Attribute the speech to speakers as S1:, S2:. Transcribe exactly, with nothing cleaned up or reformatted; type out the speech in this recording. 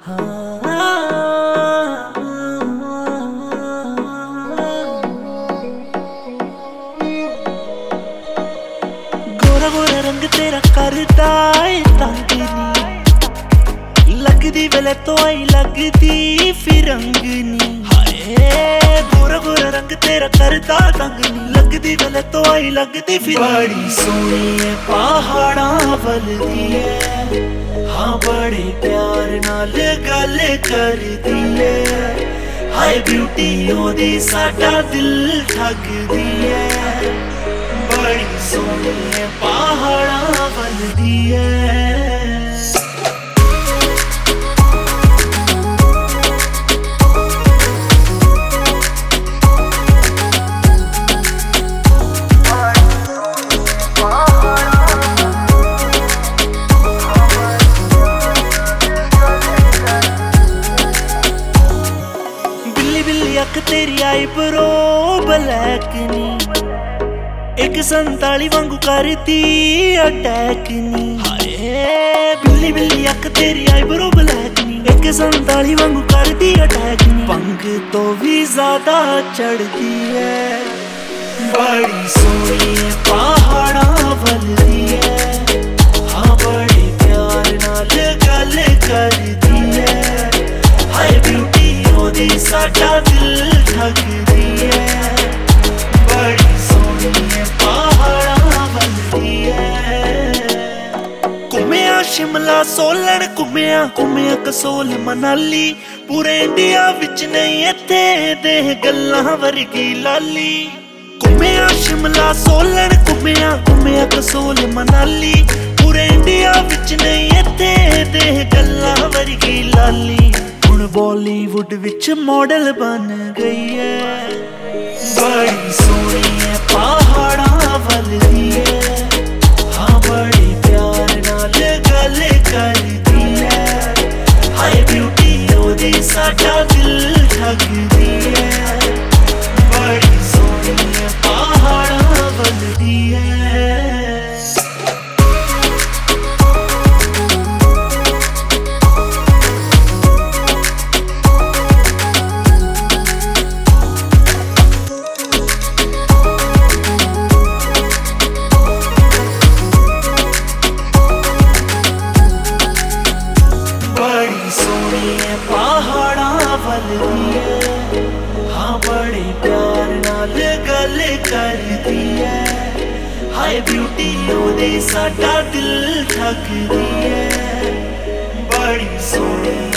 S1: गोरा गोरा रंग तेरा करदा ए तंग नी लगदी वेले तो आई लगदी फिरंगनी हाय गोरा गोरा रंग तेरा करदा तंग नी लगदी वेले तो आई लगदी फिर बड़ी सोहनी है पहाड़ा वलदी है हाँ बड़े प्यार नाल गल करदी है हाय ब्यूटी ओदी साडा दिल ठगदी है बड़ी सोहनी है पहाड़ा वलदी है अख तेरी आई ब्रो ब्लैक नी एक संताली वांगू करती अटैक नी हाय बिल्ली बिल्ली अख तेरी आई ब्रो ब्लैक नी एक संताली वांगू करती अटैक नी पंग तो भी ज्यादा चढ़ती है बड़ी सोहनी है पहाड़ा वलदी है हाँ बड़े प्यार नाल गल करदी है हाय ब्यूटी ओदी साडा दिल ठगदी है बड़ी सोहनी है पहाड़ा वलदी है घुमिया शिमला सोलन घुमिया घुमिया कसोल मनाली पूरे इंडिया विच नहीं इत्थे दे गल्लां वर्गी लाली घुमिया शिमला सोलन घुमिया घुमिया कसोल मनाली पूरे इंडिया विच नहीं इत्थे दे गल्लां वर्गी लाली बॉलीवुड विच मॉडल बन गई है बड़ी सोहनी है पहाड़ा वलदी है हाँ बड़े प्यार नाल गल करदी है हाय ब्यूटी ओदी साडा दिल ठगदी है बड़ी सोहनी है पहाड़ा वलदी है पहाड़ा वलदी है हाँ बड़े प्यार नाल गल करदी है हाय ब्यूटी ओदी साडा दिल ठगदी है बड़ी सोहनी